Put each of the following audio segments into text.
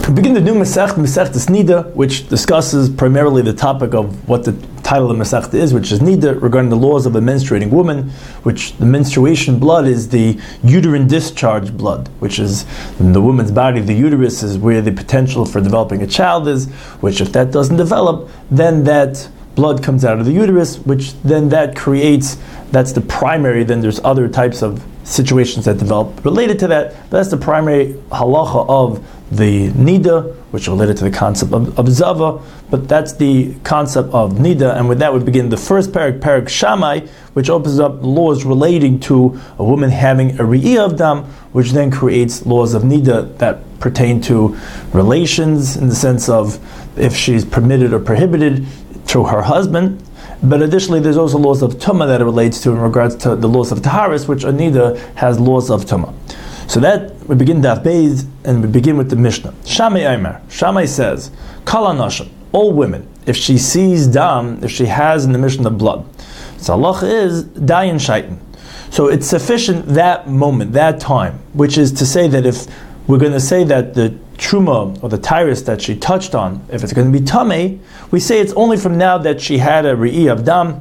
We begin the new Masechtas Nida, which discusses primarily the topic of what the title of Masechta is, which is Nida, regarding the laws of a menstruating woman, which the menstruation blood is the uterine discharge blood, which is in the woman's body. The uterus is where the potential for developing a child is, which if that doesn't develop, then that blood comes out of the uterus, which then that creates, that's the primary, then there's other types of situations that develop related to that, but that's the primary halacha of the Nida, which is related to the concept of Zava, but that's the concept of Nida, and with that we begin the first parak Shammai, which opens up laws relating to a woman having a Re'iyah of Dam, which then creates laws of Nida that pertain to relations in the sense of if she's permitted or prohibited to her husband. But additionally, there's also laws of Tumah that it relates to in regards to the laws of Taharis, which Anida has laws of Tumah. So that, we begin Daf Beis, and we begin with the Mishnah. Shammai Aimer. Shammai says, Kal Anashim, all women, if she sees Dam, if she has in the Mishnah blood. So Allah is Dayan Shaitan. So it's sufficient that moment, that time, which is to say that if we're going to say that the Truma or the Tyrus that she touched on, if it's going to be Tameh, we say it's only from now that she had a Re'iyah of Dam,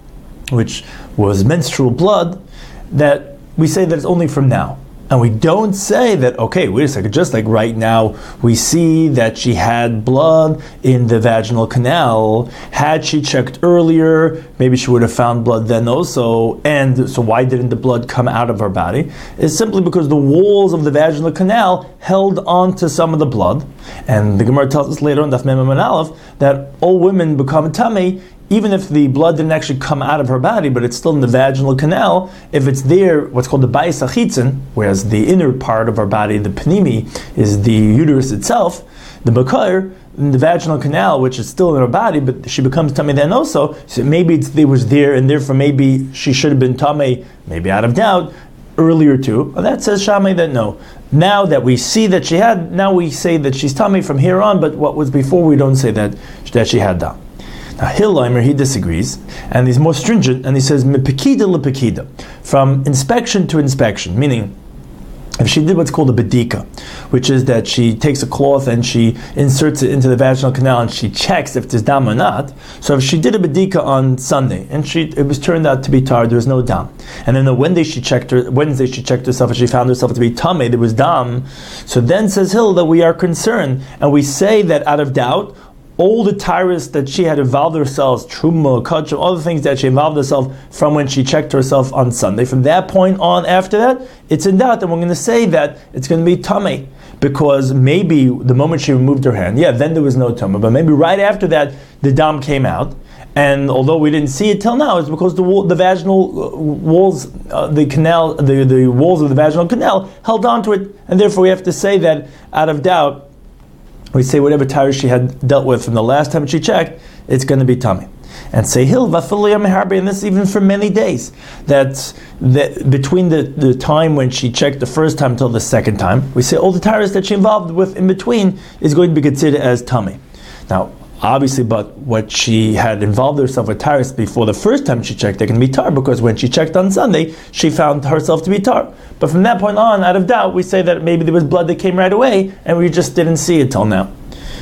which was menstrual blood, that we say that it's only from now. And we don't say that, okay, wait a second, just like right now, we see that she had blood in the vaginal canal. Had she checked earlier, maybe she would have found blood then also. And so why didn't the blood come out of her body? It's simply because the walls of the vaginal canal held on to some of the blood. And the Gemara tells us later on, Daf Mem and Aleph, that all women become tamei, even if the blood didn't actually come out of her body, but it's still in the vaginal canal. If it's there, what's called the Bayis HaChitzon, whereas the inner part of our body, the Panimi, is the uterus itself, the Bakar, in the vaginal canal, which is still in her body, but she becomes Tamei then also, so maybe it was there, and therefore maybe she should have been Tamei, maybe out of doubt, earlier too. And that says Shammai that no. Now that we see that she had, now we say that she's Tamei from here on, but what was before, we don't say that she had that. Now Hillheimer, he disagrees, and he's more stringent, and he says mepekida lepekida, from inspection to inspection, meaning if she did what's called a bedika, which is that she takes a cloth and she inserts it into the vaginal canal and she checks if there's dam or not. So if she did a bedika on Sunday and it was turned out to be tar, there was no dam, and then on Wednesday she checked herself and she found herself to be tamei, there was dam. So then says Hill that we are concerned, and we say that out of doubt, all the tyrus that she had involved herself, truma, kachim, all the things that she involved herself from when she checked herself on Sunday, from that point on after that, it's in doubt, and we're going to say that it's going to be tamei, because maybe the moment she removed her hand, then there was no tumah, but maybe right after that, the dam came out, and although we didn't see it till now, it's because the vaginal walls, the canal, the walls of the vaginal canal held onto it, and therefore we have to say that out of doubt, we say whatever tyrus she had dealt with from the last time she checked, it's going to be tamei. And say Hill v'afiliyah meharbe, and this even for many days. That between the time when she checked the first time till the second time, we say all the tyrus that she involved with in between is going to be considered as tamei. Now, obviously, but what she had involved herself with tyrus before the first time she checked, they can be tar, because when she checked on Sunday, she found herself to be tar. But from that point on, out of doubt, we say that maybe there was blood that came right away, and we just didn't see it till now.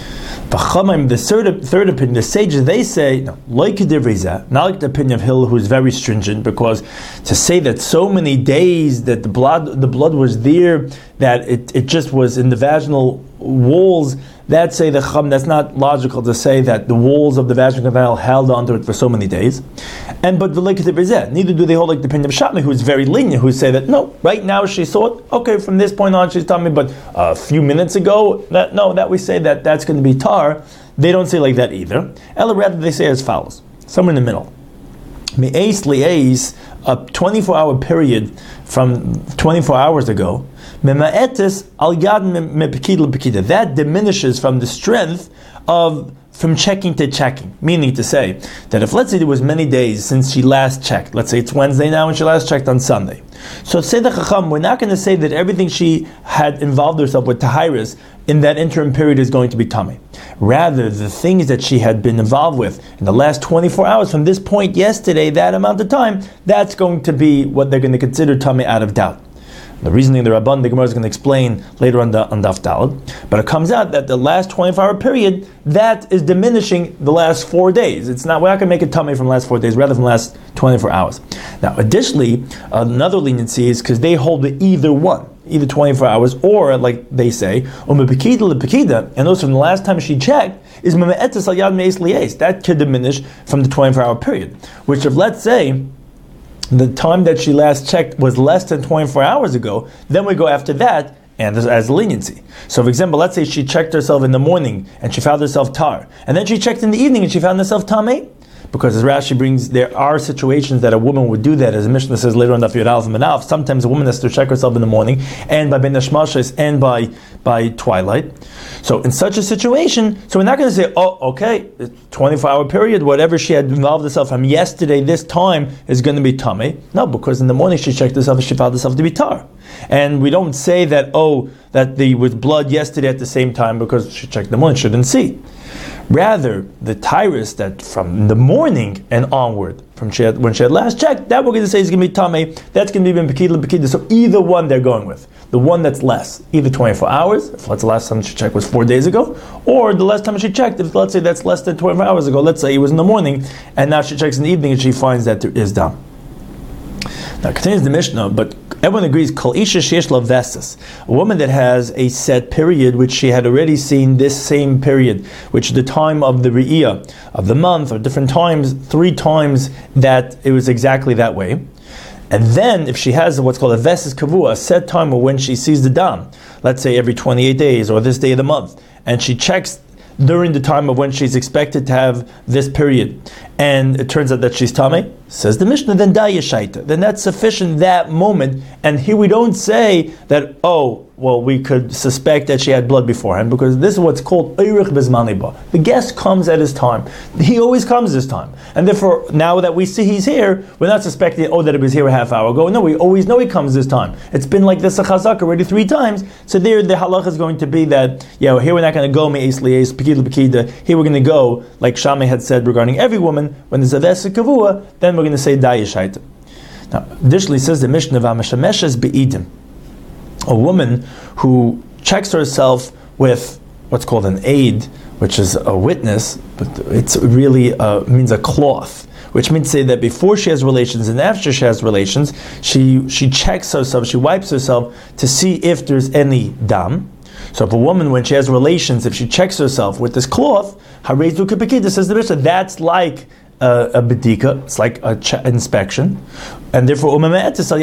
The third opinion, the sages, they say, no, like not like the opinion of Hill, who's very stringent, because to say that so many days that the blood was there, that it just was in the vaginal walls, that say the Chum, that's not logical to say that the walls of the vaginal canal held onto it for so many days. But the like neither do they hold like the opinion of Shammai, who is very lenient, who say that no, right now she saw it, okay, from this point on she's telling me, but a few minutes ago, that we say that that's going to be tar. They don't say like that either. Ella, rather they say as follows, somewhere in the middle. Me'ez li'ez, a 24-hour period from 24 hours ago, mema'etis al yad mepekida lepekida, that diminishes from the strength of from checking to checking. Meaning to say that if, let's say, there was many days since she last checked, let's say it's Wednesday now and she last checked on Sunday. So say the Chacham, we're not going to say that everything she had involved herself with Tahiris in that interim period is going to be tamei. Rather, the things that she had been involved with in the last 24 hours from this point yesterday, that amount of time, that's going to be what they're going to consider tamei out of doubt. The reasoning the Rabban, the Gemara is going to explain later on Daf Daled. But it comes out that the last 24-hour period, that is diminishing the last 4 days. We're not going to make it tummy from the last 4 days, rather from the last 24 hours. Now, additionally, another leniency is because they hold it either one, either 24 hours, or, like they say, and also from the last time she checked, is that could diminish from the 24-hour period. Which if, let's say, the time that she last checked was less than 24 hours ago, then we go after that and as leniency. So for example, let's say she checked herself in the morning and she found herself tar, and then she checked in the evening and she found herself tamei. Because as Rashi brings, there are situations that a woman would do that, as the Mishnah says later on Daf Yud Aleph and Manaf. Sometimes a woman has to check herself in the morning, and by Ben Hashmashis, and by twilight. So in such a situation, so we're not going to say, oh, okay, 24-hour period, whatever she had involved herself from yesterday, this time is going to be tamei. No, because in the morning she checked herself and she found herself to be tar. And we don't say that, that there was blood yesterday at the same time because she checked in the morning, shouldn't see. Rather, the tyrus that from the morning and onward, when she had last checked, that we're going to say is going to be tamei. That's going to be ben pekida and pekida. So either one they're going with. The one that's less, either 24 hours, if let's say the last time she checked was 4 days ago, or the last time she checked, if let's say that's less than 24 hours ago, let's say it was in the morning, and now she checks in the evening and she finds that there is dam. Now, continues the Mishnah, but everyone agrees, Kol Isha Sheyesh La Vesas, a woman that has a set period, which she had already seen this same period, which is the time of the Re'iyah, of the month, or different times, 3 times that it was exactly that way. And then, if she has what's called a Vesas Kavua, a set time of when she sees the dam, let's say every 28 days, or this day of the month, and she checks during the time of when she's expected to have this period, and it turns out that she's tamei, says the Mishnah, then dayashaita. Then that's sufficient that moment. And here we don't say that, we could suspect that she had blood beforehand, because this is what's called eirich bezmaniba. The guest comes at his time. He always comes this time. And therefore, now that we see he's here, we're not suspecting, that it was here a half hour ago. No, we always know he comes this time. It's been like this a chazak already 3 times. So there, the halach is going to be that, here we're not going to go me'es li'es, pekida pekida. Here we're going to go, like Shammai had said regarding every woman, when there's a vesik kavua, then we're going to say dayashaita. Now, additionally says the Mishnah, v'ameshameshes be'idim. A woman who checks herself with what's called an aid, which is a witness, but it's really means a cloth, which means to say that before she has relations and after she has relations, she checks herself, she wipes herself to see if there's any dam. So if a woman, when she has relations, if she checks herself with this cloth, harezu kepekida, says the Mishnah, that's like a bedika, it's like an inspection, and therefore therefore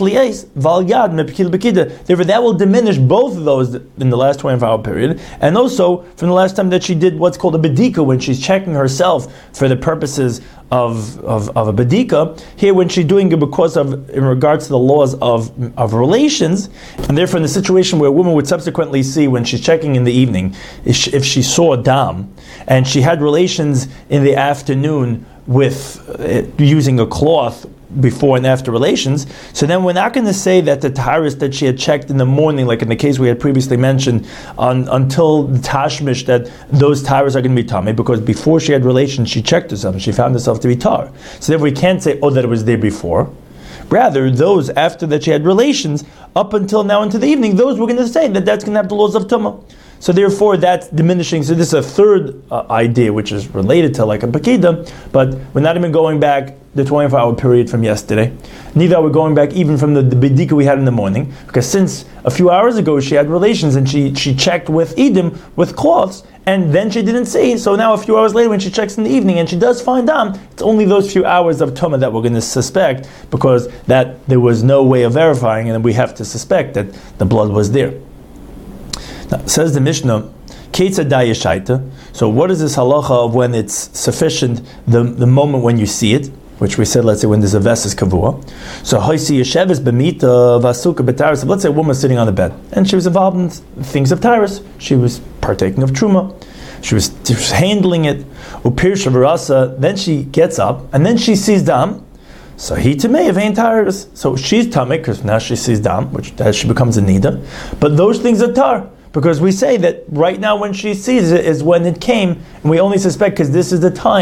that will diminish both of those in the last 24-hour period, and also from the last time that she did what's called a bedika, when she's checking herself for the purposes of a bedika. Here, when she's doing it because of, in regards to the laws of relations, and therefore in the situation where a woman would subsequently see when she's checking in the evening, if she saw a dam and she had relations in the afternoon with using a cloth before and after relations, so then we're not going to say that the taharis that she had checked in the morning, like in the case we had previously mentioned, until the tashmish, that those taharis are going to be tamei, because before she had relations she checked herself and she found herself to be tar. So therefore we can't say, that it was there before. Rather, those after that she had relations, up until now into the evening, those we're going to say that's going to have the laws of tumah. So therefore, that's diminishing. So this is a third idea, which is related to like a pekida, but we're not even going back the 24-hour period from yesterday. Neither are we going back even from the bedika we had in the morning, because since a few hours ago she had relations and she checked with edim, with cloths, and then she didn't see. So now a few hours later when she checks in the evening and she does find dam, it's only those few hours of tumah that we're going to suspect, because that there was no way of verifying, and we have to suspect that the blood was there. Now, says the Mishnah, Ketzad dayashaita. So what is this halacha of when it's sufficient, the moment when you see it, which we said, let's say when there's a vesas kavua. So hoisi yesheves b'mita v'asuka b'taris. Let's say a woman sitting on the bed and she was involved in things of taris. She was partaking of truma. She was handling it. Upir shavarasa. Then she gets up and then she sees dam. So he tamei of ain't taris. So she's tamei because now she sees dam, which she becomes a nida. But those things are tar. Because we say that right now when she sees it is when it came, and we only suspect because this is the time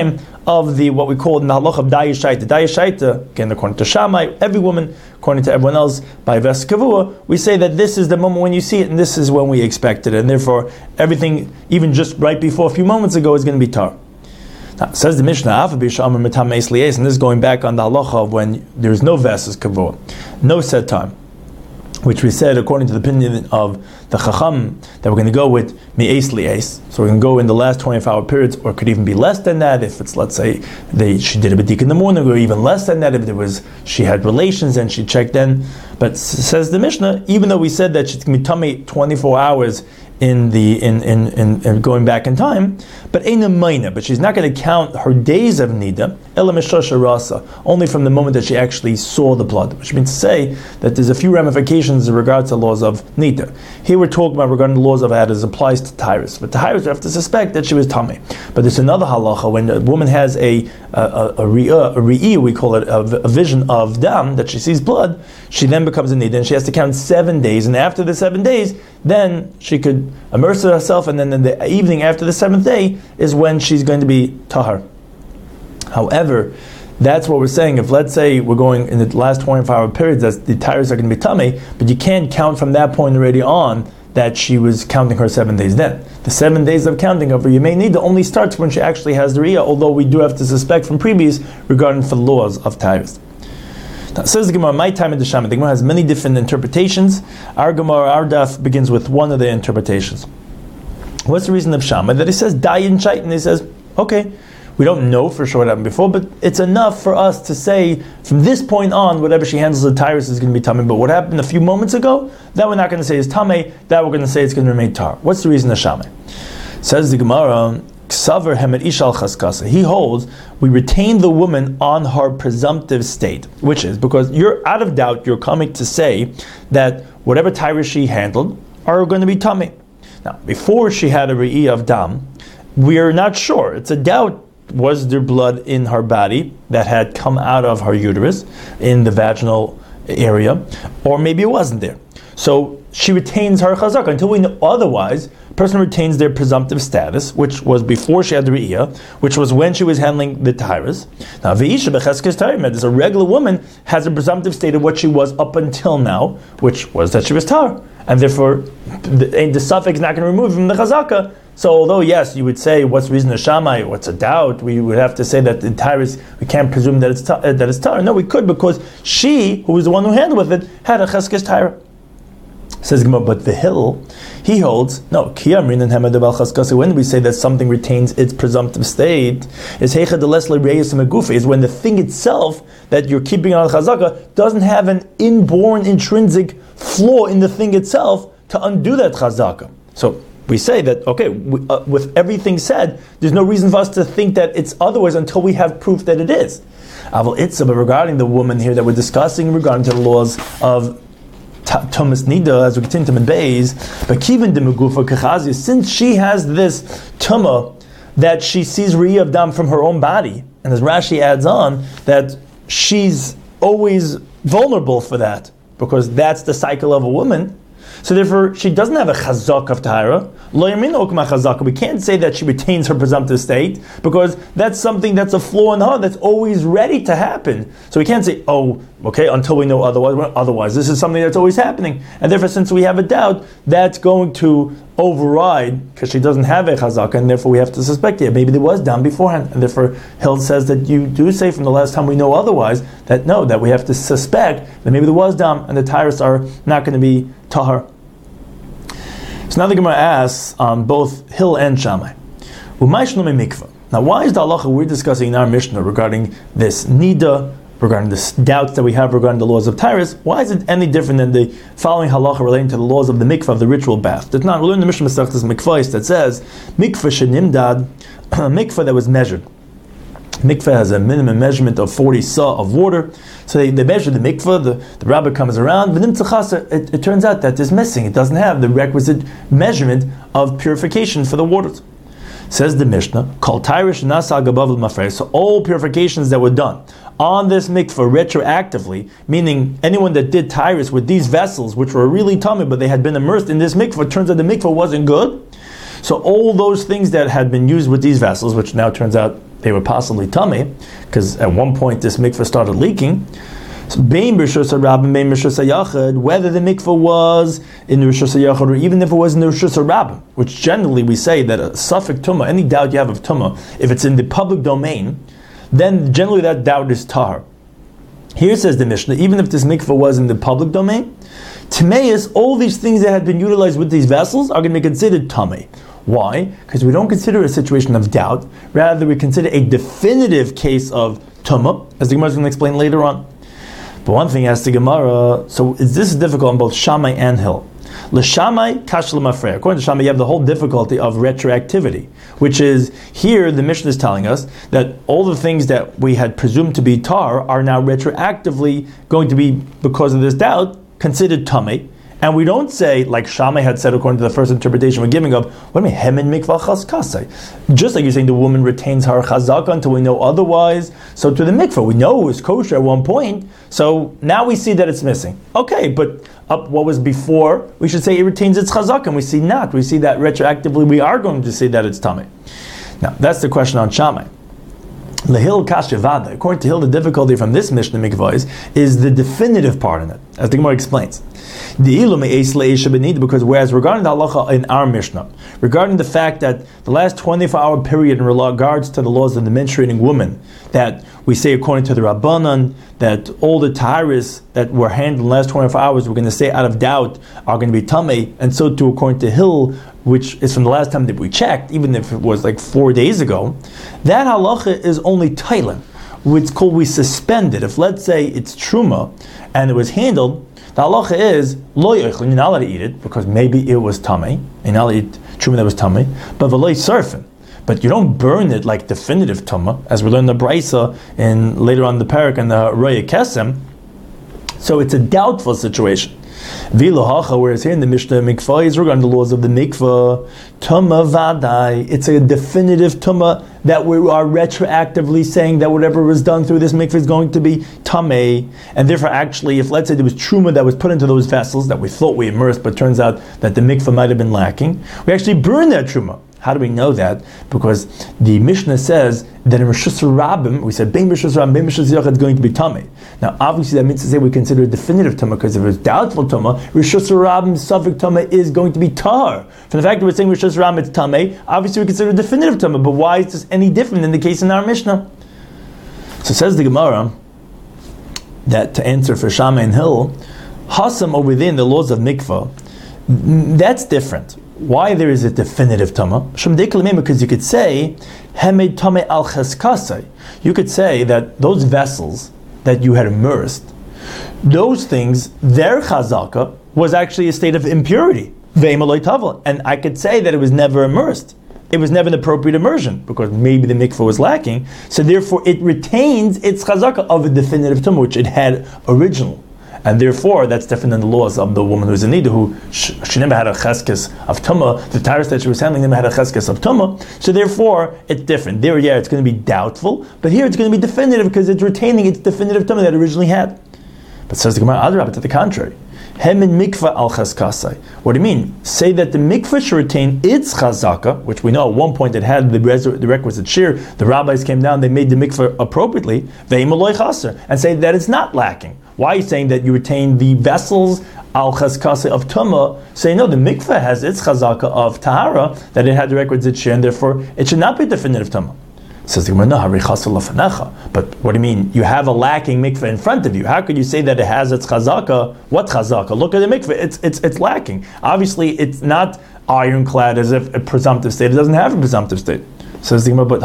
of the what we call in the halacha of dayashaita. Dayashaita, again according to Shammai, every woman, according to everyone else, by ves kavua, we say that this is the moment when you see it, and this is when we expect it, and therefore everything, even just right before a few moments ago, is going to be tar. Now, says the Mishnah, and this is going back on the halacha of when there is no ves kavua, no set time, which we said according to the opinion of the Chacham that we're going to go with mi'es li'es. So we're going to go in the last 24-hour periods, or it could even be less than that if it's, let's say, she did a b'dik in the morning, or even less than that if she had relations and she checked in. But says the Mishnah, even though we said that she's going to be tummy 24 hours in going back in time, but but she's not going to count her days of nida only from the moment that she actually saw the blood, which means to say that there's a few ramifications in regards to laws of nida. Here we're talking about regarding the laws of how it applies to Tyrus. But Tyrus, we have to suspect that she was tummy. But there's another halacha when a woman has a re'i, we call it a vision of dam, that she sees blood, she then becomes a nida, and she has to count 7 days, and after the 7 days, then she could immerse herself, and then in the evening after the 7th day is when she's going to be tahar. However, that's what we're saying. If, let's say, we're going in the last 24-hour periods, that the tires are going to be tummy, but you can't count from that point already on that she was counting her 7 days then. The 7 days of counting of her Yemei Nida only starts when she actually has the Riyah, although we do have to suspect from previous regarding for the laws of tires. Now, says the Gemara, my time in the Shammai. The Gemara has many different interpretations. Our Gemara, our daf, begins with one of the interpretations. What's the reason of Shammai? That he says, dayin shait, and he says, okay, we don't know for sure what happened before, but it's enough for us to say, from this point on, whatever she handles the tyrus is going to be tamei. But what happened a few moments ago, that we're not going to say is tamei, that we're going to say it's going to remain tar. What's the reason of Shammai? Says the Gemara, Ksaver hemet ishal chaskasa. He holds we retain the woman on her presumptive state, which is because you're out of doubt. You're coming to say that whatever tyrus she handled are going to be tamei. Now, before she had a re'i of dam, we are not sure. It's a doubt. Was there blood in her body that had come out of her uterus in the vaginal area, or maybe it wasn't there? So she retains her chazaka until we know otherwise. A person retains their presumptive status, which was before she had the re'iyah, which was when she was handling the tyrus. Now, ve'isha b'cheskes tayrim, as a regular woman has a presumptive state of what she was up until now, which was that she was tar, and therefore the suffix is not going to remove from the chazaka. So although, yes, you would say, what's the reason of Shammai? What's a doubt? We would have to say that the tyrus, we can't presume that it's tar. No, we could, because she, who was the one who handled with it, had a cheskes tyra. Says Gemara, but the Hill, he holds, no, when we say that something retains its presumptive state, is when the thing itself that you're keeping on chazaka doesn't have an inborn intrinsic flaw in the thing itself to undo that chazaka. So we say that, okay, with everything said, there's no reason for us to think that it's otherwise until we have proof that it is. But regarding the woman here that we're discussing, regarding to the laws of Thomas Nida, as we continue to Beis, but Kivin de Megufa Kechazi, since she has this Tumah that she sees Re'iyah of Dam from her own body, and as Rashi adds on, that she's always vulnerable for that, because that's the cycle of a woman. So therefore, she doesn't have a chazak of tahara. Lo yamina ukma chazaka. We can't say that she retains her presumptive state, because that's something that's a flaw in her that's always ready to happen. So we can't say, oh, okay, until we know otherwise. Otherwise, this is something that's always happening. And therefore, since we have a doubt, that's going to override, because she doesn't have a chazaka, and therefore we have to suspect it. Maybe there was dam beforehand. And therefore, Hill says that you do say from the last time we know otherwise, that no, that we have to suspect that maybe there was dam, and the tyrus are not going to be tahar. So now the Gemara asks on both Hill and Shammai, now why is the halacha we're discussing in our Mishnah regarding this nida, regarding this doubts that we have regarding the laws of tyrus, why is it any different than the following halacha relating to the laws of the mikvah, of the ritual bath? That's not, we learn the Mishnah Masechtas Mikvahs that says mikvah shenimdad, mikvah that was measured. Mikveh has a minimum measurement of 40 sa of water. So they measure the mikveh, the rabbi comes around, but it turns out that it's missing. It doesn't have the requisite measurement of purification for the waters. Says the Mishnah, called Tyrish Nasa Gabav Mafrei. So all purifications that were done on this mikveh retroactively, meaning anyone that did Tyrus with these vessels, which were really tummy, but they had been immersed in this mikveh, turns out the mikveh wasn't good. So all those things that had been used with these vessels, which now turns out they were possibly tummy, because at one point this mikveh started leaking. So, whether the mikveh was in the Rishus HaYachid or even if it was in the Rishus HaRabbim, which generally we say that a suffix tumah, any doubt you have of tumah, if it's in the public domain, then generally that doubt is tahar. Here says the Mishnah, even if this mikveh was in the public domain, Timeis, all these things that had been utilized with these vessels are going to be considered tamei. Why? Because we don't consider a situation of doubt, rather we consider a definitive case of tumah, as the Gemara is going to explain later on. But one thing asks the Gemara, so is this difficult on both Shammai and Hill? L'Shammai kash l'mafrei. According to Shammai, you have the whole difficulty of retroactivity, which is here the Mishnah is telling us that all the things that we had presumed to be tar are now retroactively going to be, because of this doubt, considered tamei. And we don't say, like Shammai had said according to the first interpretation we're giving of, what do you mean, hemen mikvah chaskasei? Just like you're saying the woman retains her chazaka until we know otherwise. So to the mikvah, we know it was kosher at one point, so now we see that it's missing. Okay, but up what was before, we should say it retains its chazaka, and we see not. We see that retroactively we are going to say that it's tamei. Now, that's the question on Shammai. Lehil Kashivada. According to Hill, the difficulty from this Mishnah Mikvah is the definitive part in it, as the Gemara explains. Because whereas regarding the halacha in our Mishnah, regarding the fact that the last 24-hour period in regards to the laws of the menstruating woman, that we say according to the Rabbanan, that all the taharis that were handled in the last 24 hours, we're going to say out of doubt, are going to be tamei, and so too according to Hill, which is from the last time that we checked, even if it was like 4 days ago, that halacha is only tailen. It's called we suspended. If let's say it's truma and it was handled, the halacha is lo yoichlin, you're not allowed to eat it because maybe it was tamei. You're not allowed to eat truma that was tamei, but v'lo surfin. But you don't burn it like definitive tumah, as we learned in the Braisa and later on the Parak and the Roya Kesem. So it's a doubtful situation. Whereas here in the Mishnah Mikvah is regarding the laws of the Mikvah, Tumah Vadai, it's a definitive Tumah that we are retroactively saying that whatever was done through this Mikvah is going to be Tamei, and therefore actually if let's say there was Truma that was put into those vessels that we thought we immersed, but turns out that the Mikvah might have been lacking, we actually burn that Truma. How do we know that? Because the Mishnah says that in Rishus HaRabbim, we said, Bein Rishus HaRabbim, Bein Rishus HaYachid is going to be tamei. Now, obviously, that means to say we consider it definitive tamei, because if it's doubtful tamei, Rishus HaRabbim, suffix tamei, is going to be tar. From the fact that we're saying Rishus HaRabbim, it's tamei, obviously we consider it definitive tamei, but why is this any different than the case in our Mishnah? So says the Gemara, that to answer for Shammai and Hill, Hasam or within the laws of Mikvah, that's different. Why there is a definitive tamah? Because you could say hemed tameh al cheskasei. You could say that those vessels that you had immersed, those things, their chazaka was actually a state of impurity. And I could say that it was never immersed. It was never an appropriate immersion because maybe the mikveh was lacking. So therefore, it retains its chazaka of a definitive tamah, which it had originally. And therefore, that's different than the laws of the woman who's in nida, who she never had a cheskes of tumah. The taharis that she was handling never had a cheskes of tumah. So therefore, it's different. There, yeah, it's going to be doubtful, but here it's going to be definitive because it's retaining its definitive tumah that it originally had. But says the Gemara, Adrabah, to the contrary. Hemin mikvah al cheskasai. What do you mean? Say that the mikvah should retain its chazaka, which we know at one point it had the requisite shear. The rabbis came down, they made the mikvah appropriately, and say that it's not lacking. Why are you saying that you retain the vessels al cheskasai of tumah? Say no, the mikvah has its chazaka of tahara, that it had the requisite shear, and therefore it should not be definitive tumah. Says the Gemara, no, but what do you mean? You have a lacking mikveh in front of you. How could you say that it has its chazaka? What chazaka? Look at the mikveh. It's lacking. Obviously, it's not ironclad as if a presumptive state. It doesn't have a presumptive state. Says the Gemara, but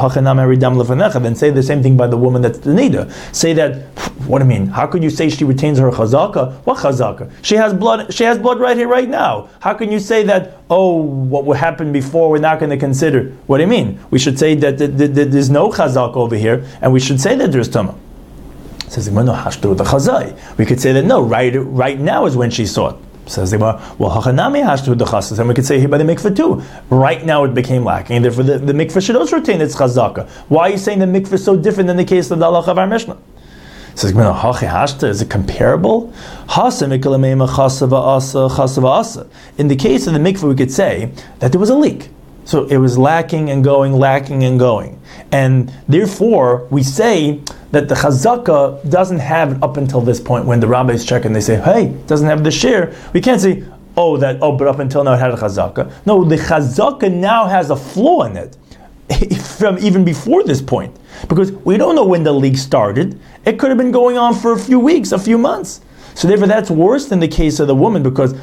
then say the same thing by the woman that's the nida. Say that. What do you mean? How could you say she retains her chazaka? What chazaka? She has blood. She has blood right here, right now. How can you say that? Oh, what happened before we're not going to consider? What do you mean? We should say that there's no chazaka over here, and we should say that there's tumah. Says the Gemara, no hashtu the chazai. We could say that no, right now is when she saw it. Says the Gemara, well, hachanami hashtu the chazai, and we could say here by the mikveh too. Right now it became lacking, and therefore the mikveh should also retain its chazaka. Why are you saying the mikveh is so different than the case of the halacha of our Mishnah? Says, is it comparable? In the case of the mikveh, we could say that there was a leak. So So it was lacking and going. And therefore, we say that the chazaka doesn't have it up until this point when the rabbis check and they say, hey, it doesn't have the share. We can't say, but up until now it had a chazaka. No, the chazaka now has a flaw in it from even before this point. Because we don't know when the leak started. It could have been going on for a few weeks, a few months. So therefore that's worse than the case of the woman, because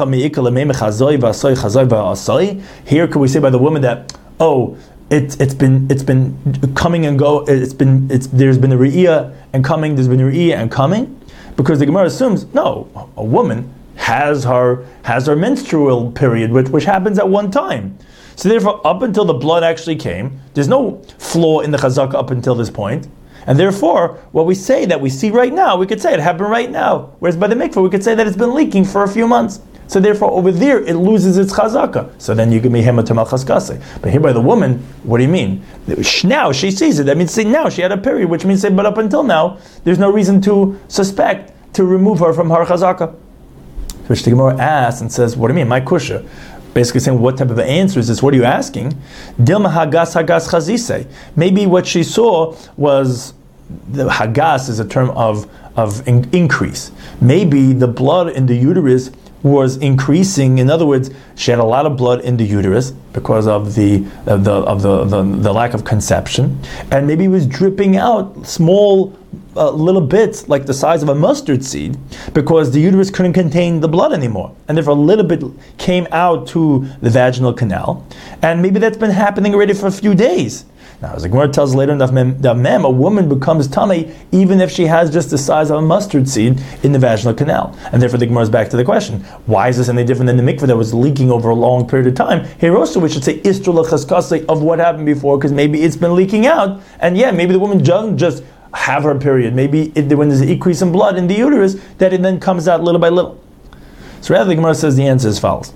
here could we say by the woman that, it's been coming and go, there's been a re'iyah and coming, there's been a re'iyah and coming, because the Gemara assumes, no, a woman has her menstrual period, which happens at one time. So therefore, up until the blood actually came, there's no flaw in the chazaka up until this point. And therefore, what we say that we see right now, we could say it happened right now. Whereas by the mikveh, we could say that it's been leaking for a few months. So therefore, over there, it loses its chazaka. So then you can be hematam chaskase. But here by the woman, what do you mean? Now she sees it. That means say now she had a period, which means say, but up until now, there's no reason to suspect to remove her from her chazaka. Which the Gemara asks and says, what do you mean? My kusha. Basically saying, what type of answer is this? What are you asking? Dilma hagas chazise. Maybe what she saw was, the hagas is a term of increase. Maybe the blood in the uterus was increasing. In other words, she had a lot of blood in the uterus because of the lack of conception, and maybe it was dripping out small little bits like the size of a mustard seed because the uterus couldn't contain the blood anymore, and therefore a little bit came out to the vaginal canal, and maybe that's been happening already for a few days. Now, as the Gemara tells later in Daf Mem, a woman becomes tummy even if she has just the size of a mustard seed in the vaginal canal. And therefore the Gemara is back to the question, why is this any different than the mikveh that was leaking over a long period of time? Here also we should say istur l'chaskase of what happened before, because maybe it's been leaking out, and maybe the woman doesn't just have her period. Maybe when there's an increase in blood in the uterus, that it then comes out little by little. So rather the Gemara says the answer is as follows.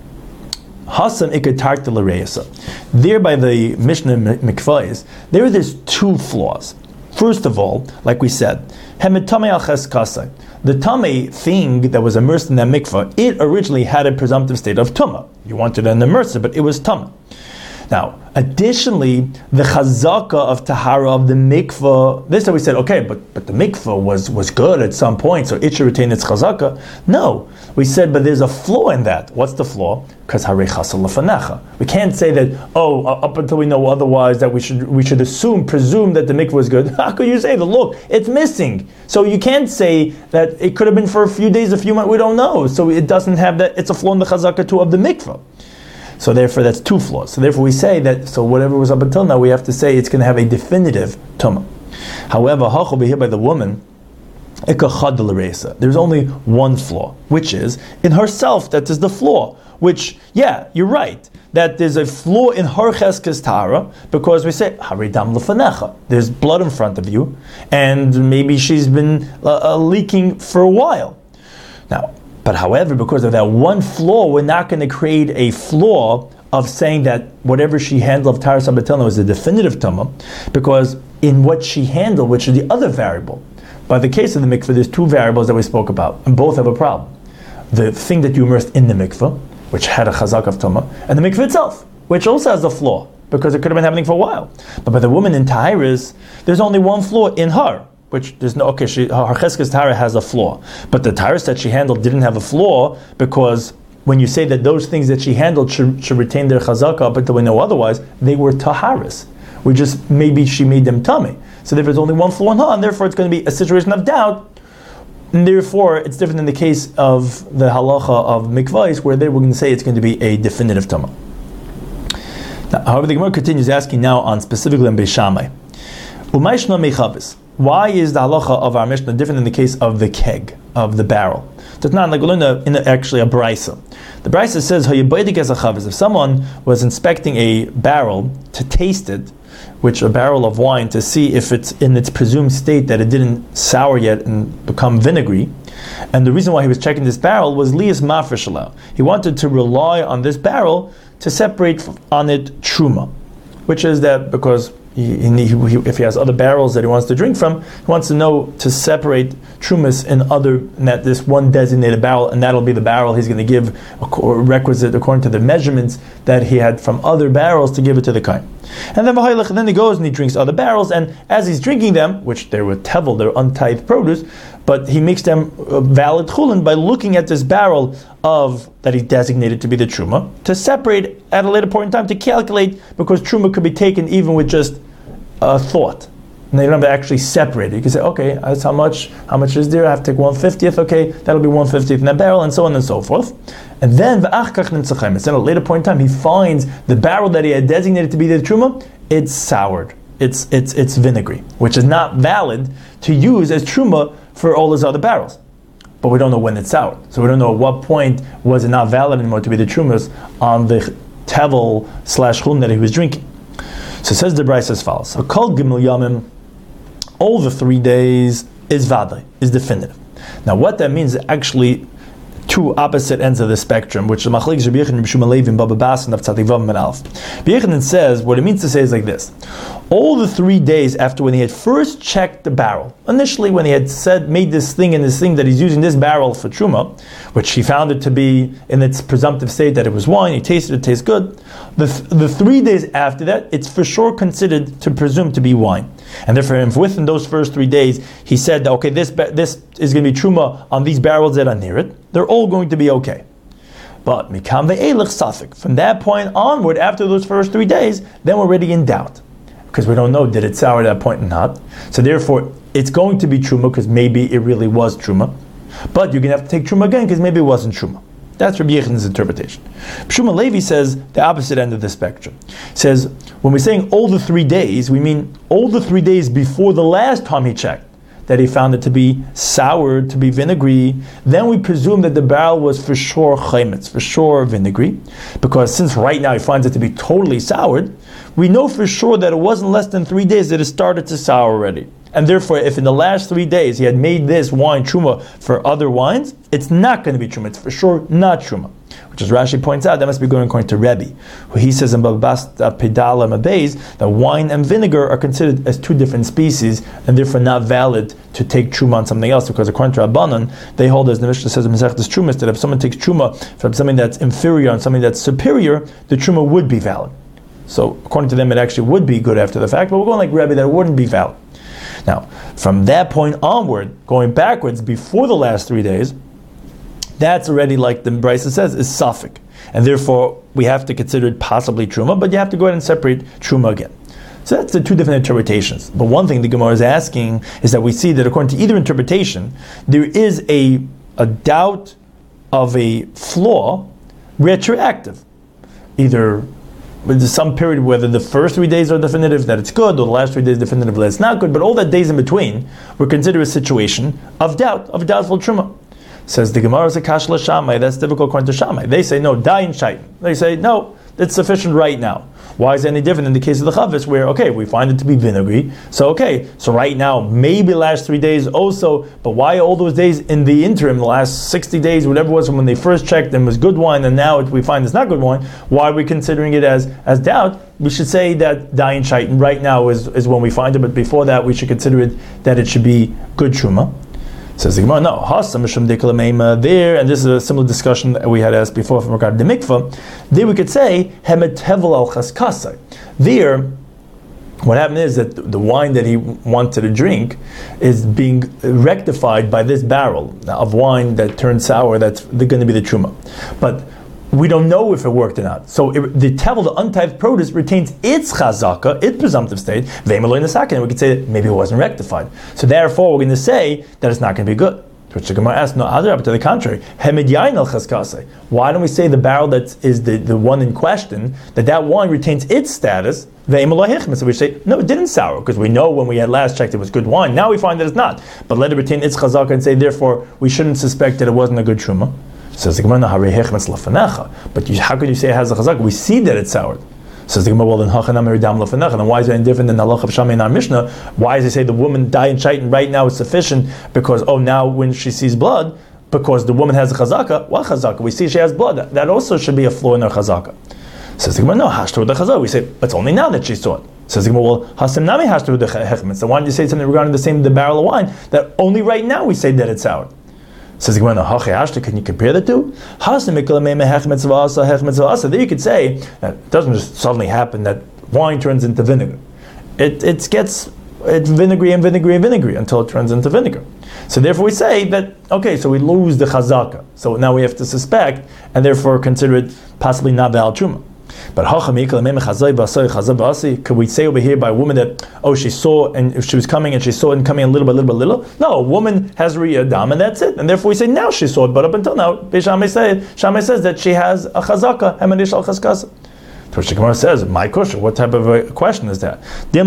Hasam ikatarta l'reisa. There by the Mishnah Mikvahs, there's two flaws. First of all, like we said, hemetame al cheskasai. The tummy thing that was immersed in that mikvah, it originally had a presumptive state of tumah. You wanted an immersive, but it was tumah. Now, additionally, the chazaka of tahara of the mikvah, this time we said, okay, but the mikvah was good at some point, so it should retain its chazaka. No, we said, but there's a flaw in that. What's the flaw? Because harei chasal lefanecha. We can't say that, up until we know otherwise, that we should presume that the mikvah was good. How could you say that? Look, it's missing. So you can't say that it could have been for a few days, a few months, we don't know. So it doesn't have that, it's a flaw in the chazaka too of the mikvah. So therefore, that's two flaws. So therefore, we say that, so whatever was up until now, we have to say it's going to have a definitive tumah. However, hachol here by the woman, there's only one flaw, which is in herself that is the flaw. Which, you're right, that there's a flaw in her cheskes tahara, because we say, haridam lefanecha, there's blood in front of you, and maybe she's been leaking for a while. Now, but however, because of that one flaw, we're not going to create a flaw of saying that whatever she handled of Taharas HaBatel was a definitive tumah, because in what she handled, which is the other variable, by the case of the mikveh, there's two variables that we spoke about, and both have a problem. The thing that you immersed in the mikveh, which had a chazak of tumah, and the mikveh itself, which also has a flaw, because it could have been happening for a while. But by the woman in Taharis, there's only one flaw in her, which there's no, her cheskes tahara has a flaw. But the taharis that she handled didn't have a flaw, because when you say that those things that she handled should retain their chazaka up until we know otherwise, they were taharis. Maybe she made them tummy. So therefore there's only one flaw in her, and therefore it's going to be a situation of doubt, and therefore it's different in the case of the halacha of mikvahs, where they were going to say it's going to be a definitive tumah. Now, however, the Gemara continues asking now on specifically on Beis Shammai. Umayshna mechavis. Why is the halacha of our Mishnah different in the case of the keg, of the barrel? That's not like we learned in actually a brisa. The brisa says, if someone was inspecting a barrel to taste it, which a barrel of wine, to see if it's in its presumed state that it didn't sour yet and become vinegary, and the reason why he was checking this barrel was liyas mafresh. He wanted to rely on this barrel to separate on it truma, which is that because if he has other barrels that he wants to drink from, he wants to know to separate trumas in that this one designated barrel, and that'll be the barrel he's going to give a requisite according to the measurements that he had from other barrels to give it to the kohen. And then he goes and he drinks other barrels, and as he's drinking them, which they were tevel, they're untithed produce, but he makes them valid chulin by looking at this barrel that he designated to be the truma, to separate at a later point in time, to calculate, because truma could be taken even with just a thought. And they don't have to actually separate it. You can say, okay, that's how much is there? I have to take 1/50th, okay, that'll be 1/50th in that barrel, and so on and so forth. And then, at a later point in time, he finds the barrel that he had designated to be the truma, it's soured. It's vinegary, which is not valid to use as truma for all his other barrels. But we don't know when it's soured. So we don't know at what point was it not valid anymore to be the trumas on the tevel / chulin that he was drinking. So it says the Bryce as follows. So kol gimel yamim, all the 3 days is vadai, is definitive. Now what that means is actually two opposite ends of the spectrum, which the Machlekes Rabbi Yochanan and Rabbi Shmuel Levi and Baba Bas and Tzadik Vav and Alf. Rabbi Yochanan says, what it means to say is like this. All the 3 days after when he had first checked the barrel, initially when he had made this thing that he's using this barrel for truma, which he found it to be in its presumptive state that it was wine, he tasted it, tastes good. The 3 days after that, it's for sure considered to presume to be wine. And therefore, if within those first 3 days, he said, okay, this is going to be truma on these barrels that are near it, they're all going to be okay. But mikam ve'elech safek, from that point onward, after those first 3 days, then we're already in doubt. Because we don't know, did it sour at that point or not. So therefore, it's going to be truma, because maybe it really was truma. But you're going to have to take truma again, because maybe it wasn't truma. That's Rabbi Yechanan's interpretation. Shmuel Levi says the opposite end of the spectrum. Says, when we're saying all the 3 days, we mean all the 3 days before the last time he checked, that he found it to be soured, to be vinegary. Then we presume that the barrel was for sure chaymetz, for sure vinegary, because since right now he finds it to be totally soured, we know for sure that it wasn't less than 3 days that it started to sour already. And therefore, if in the last 3 days he had made this wine truma for other wines, it's not going to be truma. It's for sure not truma. Which, as Rashi points out, that must be going according to Rebbe, who he says in Babas Pedala Mabeis that wine and vinegar are considered as two different species, and therefore not valid to take truma on something else. Because according to Rabbanan, they hold, as the Mishnah says in Masechtas Trumas, that if someone takes truma from something that's inferior and something that's superior, the truma would be valid. So according to them, it actually would be good after the fact, but we're going like Rebbe that it wouldn't be valid. Now, from that point onward, going backwards before the last 3 days, that's already, like the Brisa says, is safek. And therefore, we have to consider it possibly truma, but you have to go ahead and separate truma again. So that's the two different interpretations. But one thing the Gemara is asking is that we see that according to either interpretation, there is a doubt of a flaw retroactive. Either with some period, whether the first 3 days are definitive that it's good, or the last 3 days definitive that it's not good, but all that days in between, we're considered a situation of doubt, of doubtful truma. Says the Gemara is a kash l'shamai. That's difficult according to Shammai. They say no, dayin shaitin. They say no, it's sufficient right now. Why is it any different in the case of the chavis, where we find it to be vinegary? So right now maybe last 3 days also, but why all those days in the interim, the last 60 days, whatever it was from when they first checked and was good wine, and now we find it's not good wine? Why are we considering it as doubt? We should say that dayin shaitin right now is when we find it, but before that we should consider it that it should be good truma. Says the Gemara, no, there, and this is a similar discussion that we had asked before from regard to the mikvah. There we could say hemet tevel al chaskasai. There, what happened is that the wine that he wanted to drink is being rectified by this barrel of wine that turned sour. That's going to be the truma, but we don't know if it worked or not. So the tevel, the untithed produce, retains its chazaka, its presumptive state, ve'emaloi nesaken, and we could say that maybe it wasn't rectified. So therefore, we're going to say that it's not going to be good. Which the Gemara asks, no, other to the contrary. Hemid yain al chaskasei. Why don't we say the barrel that is the one in question, that wine retains its status, ve'emaloi hichmes? So we say, no, it didn't sour, because we know when we had last checked it was good wine. Now we find that it's not. But let it retain its chazaka and say, therefore, we shouldn't suspect that it wasn't a good truma. Says the Gemara, but how could you say it has a chazak? We see that it's soured. Says the Gemara, well then then why is it any different than halacha b'shamay in our Mishnah? Why does it say the woman dayin shaitin right now is sufficient because now when she sees blood, because the woman has a chazaka? What chazaka? We see she has blood. That also should be a flaw in her chazaka. Says the Gemara, no, hashtahu the chazal. We say, it's only now that she saw it. Says the Gemara, well, hasim nami hashtahu the hechmetz. So why don't you say something regarding the barrel of wine, that only right now we say that it's sour? Says the Gemara, no, can you compare the two? There you could say that it doesn't just suddenly happen that wine turns into vinegar. It's vinegary and vinegary and vinegary until it turns into vinegar. So therefore we say that, okay, so we lose the chazaka. So now we have to suspect, and therefore consider it possibly not Baal Truma. But could we say over here by a woman that, she saw, and if she was coming and she saw it coming a little by little? No, a woman has Riyadam and that's it. And therefore we say now she saw it, but up until now, Shammai says that she has a chazaka, Hemanish al chazkasa. So the Gemara says, my question, what type of a question is that?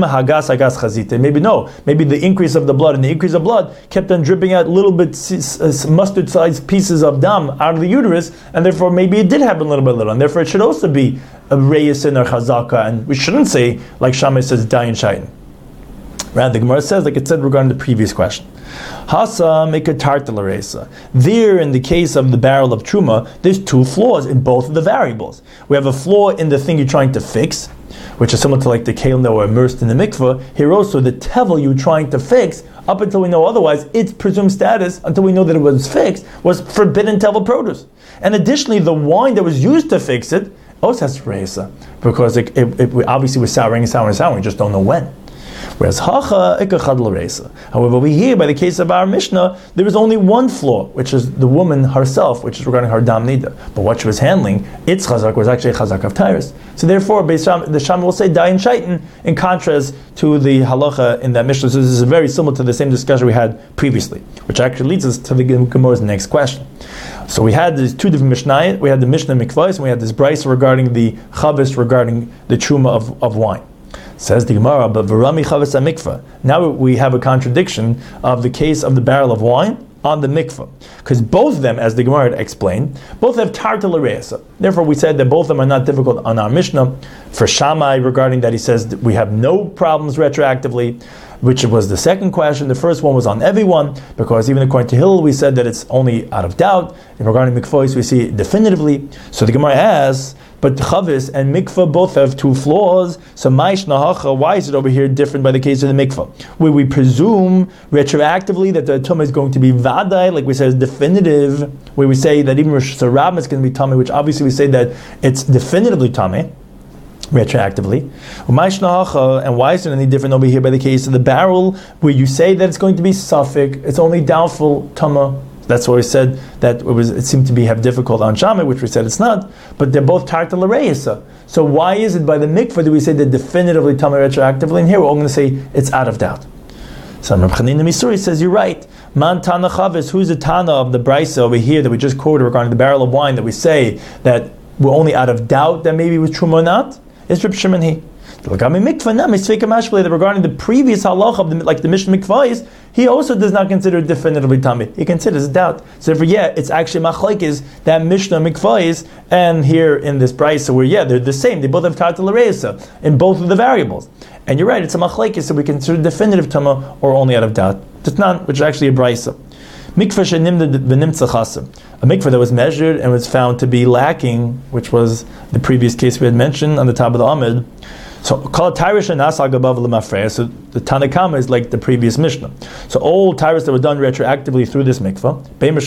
Maybe no. Maybe the increase of the blood, and the increase of blood kept on dripping out little bit mustard-sized pieces of dam out of the uterus, and therefore maybe it did happen little by little, and therefore it should also be a reyasin or chazaka, and we shouldn't say, like Shammai says, dayin shaitan. Rather, the Gemara says, like it said regarding the previous question. Hasa mikatartalaresa. There, in the case of the barrel of truma, there's two flaws in both of the variables. We have a flaw in the thing you're trying to fix, which is similar to like the kelim that were immersed in the mikveh. Here also, the tevel you're trying to fix, up until we know otherwise, its presumed status, until we know that it was fixed, was forbidden tevel produce. And additionally, the wine that was used to fix it also has reisa, because it obviously was souring, we just don't know when. Whereas hacha ikachad l'reisa. However, we hear by the case of our Mishnah, there is only one flaw, which is the woman herself, which is regarding her dam nida. But what she was handling, its chazak was actually a chazak of tyrus. So therefore, the Shammai will say dayin shaitan, in contrast to the halacha in that Mishnah. So this is very similar to the same discussion we had previously, which actually leads us to the Gemara's next question. So we had these two different Mishnayot. We had the Mishnah Mikvahs, and we had this brayso regarding the chavis, regarding the truma of wine. Says the Gemara, but Varami Chavis mikvah. Now we have a contradiction of the case of the barrel of wine on the mikvah, because both of them, as the Gemara explained, both have tarta l'reisa. Therefore, we said that both of them are not difficult on our Mishnah. For Shammai, regarding that, he says that we have no problems retroactively, which was the second question. The first one was on everyone, because even according to Hillel, we said that it's only out of doubt. And regarding mikvahs, we see it definitively. So the Gemara asks, but chavis and mikvah both have two flaws. So maish nahacha, why is it over here different by the case of the mikvah? Where we presume retroactively that the tumah is going to be vadai, like we said, is definitive. Where we say that even Rosh Hashanah is going to be tumah, which obviously we say that it's definitively tumah retroactively. And why is it any different over here by the case of the barrel, where you say that it's going to be suffix, it's only doubtful tumah? That's why we said that it seemed to have difficult on Shammai, which we said it's not, but they're both tarta l'reisa. So why is it by the mikvah that we say that definitively tumah retroactively, and here we're all going to say it's out of doubt? So Rav Chanina Misuri says, you're right. Man Tana Chavis, who's the Tana of the brayso over here that we just quoted regarding the barrel of wine, that we say that we're only out of doubt that maybe it was truma or not? It's Reb Shimon he. Regarding the previous halacha of like the Mishnah Mikvahs, he also does not consider it definitively tummy. He considers doubt. So therefore, it's actually machlekes that Mishnah Mikvahs and here in this brayso where they're the same. They both have tarta l'reisa in both of the variables. And you're right, it's a machlekes, so we consider definitive tumah or only out of doubt. It's not, which is actually a brayso. Mikvah shenimda v'nimtza chaser. A mikvah that was measured and was found to be lacking, which was the previous case we had mentioned on the top of the Amid. So called Tyrus and Nasal Gabav Lemafreya. So the Tanakama is like the previous Mishnah. So all Tyrus that were done retroactively through this mikvah,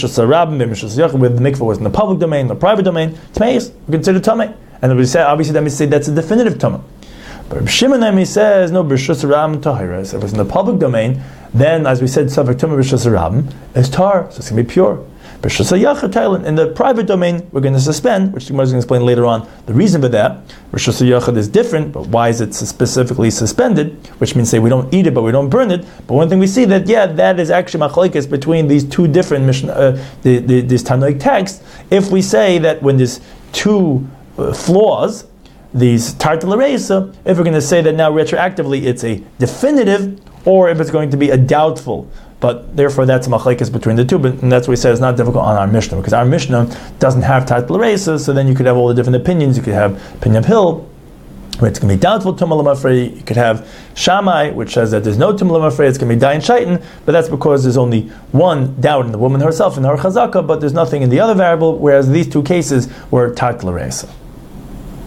where the mikvah was in the public domain, the private domain, Tmeis, we consider Tameh. And we say, obviously, that means say that's a definitive Tameh. But Reb Shimon says, no, B'Rishus Rabim Tahiras. If it was in the public domain, then, as we said, Safek Tumah B'Rishus Rabim is Tar, so it's going to be pure. B'Rishus Yachid Thailand, in the private domain, we're going to suspend, which the Gemara is going to explain later on. The reason for that, B'Rishus Yachid is different, but why is it specifically suspended? Which means, say, we don't eat it, but we don't burn it. But one thing we see that, that is actually machlekes between these two different Mishnah, this Tanoic texts. If we say that when there's two flaws, these tarta l'reisa, if we're going to say that now retroactively it's a definitive, or if it's going to be a doubtful, but therefore that's a machlekes between the two. And that's what we said is not difficult on our Mishnah, because our Mishnah doesn't have tarta l'reisa, so then you could have all the different opinions. You could have opinion of Hill, where it's going to be doubtful tumah l'mafrei. You could have Shammai, which says that there's no tumah l'mafrei, it's going to be dayin shaitan, but that's because there's only one doubt in the woman herself, in her chazaka, but there's nothing in the other variable, whereas these two cases were tarta l'reisa.